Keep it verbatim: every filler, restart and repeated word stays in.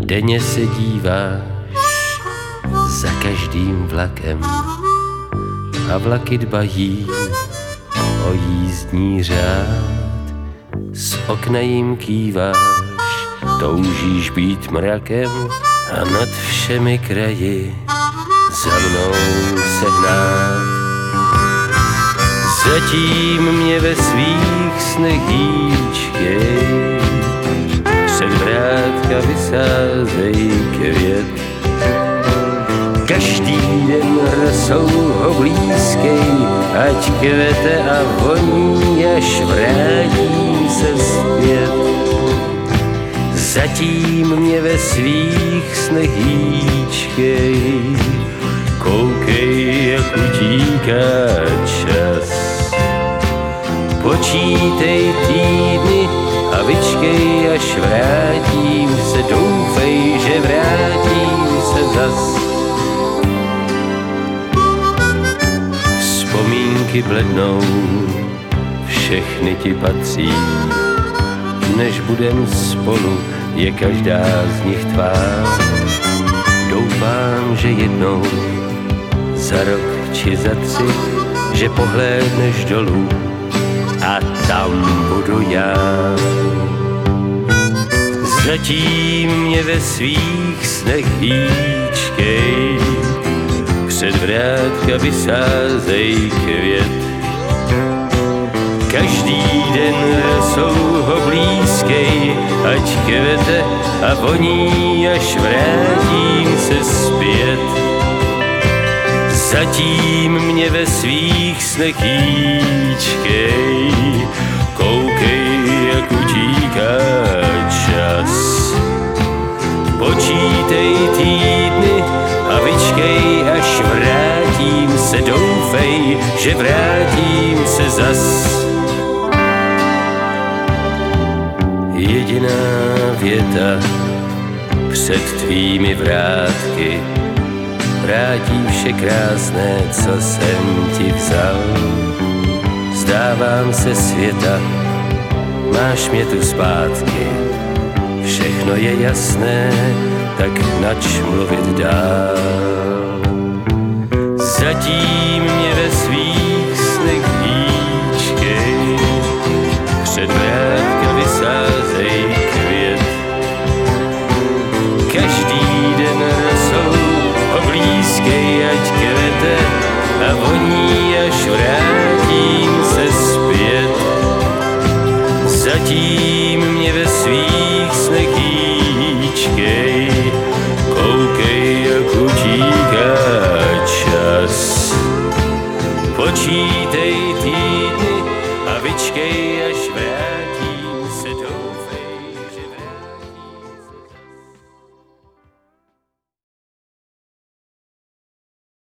Denně se díváš za každým vlakem a vlaky dbají o jízdní řád. Z okna jim kýváš, toužíš být mrakem a nad všemi kraji za mnou se hnát. Zatím mě ve svých snech hýčkej, před vrátka vysázej květ. Každý den rosou ho blízkej, ať kvete a voní, až vrátím se zpět. Zatím mě ve svých snech hýčkej, koukej, jak utíká čas. Počítej týdny a vyčkej, až vrátím se, doufej, že vrátím se zas. Vzpomínky blednou, všechny ti patří, než budem spolu, je každá z nich tvá. Doufám, že jednou, za rok či za tři, že pohlédneš dolů a tam budu já. Zatím mě ve svých snech hýčkej, před vrátka vysázej květ. Každý den rosou ho blízkej, ať kvete a voní, až vrátím se zpět. Zatím mě ve svých snech hýčkej, koukej, jak utíká čas. Počítej týdny a vyčkej, až vrátím se, doufej, že vrátím se zas. Jediná věta před tvými vrátky vrátí vše krásné, co jsem ti vzal. Vzdávám se světa, máš mě tu zpátky. Všechno je jasné, tak nač mluvit dál. Zatím mě ve svých snech hýčkej, před vrátka vysázej květ. Každý den rosou ho blízkej, ať kvete a voní, až vrátím se zpět. Zatím mě ve svých snech hýčkej, koukej, jak utíká čas. Počítej týdny a vyčkej, až vrátím.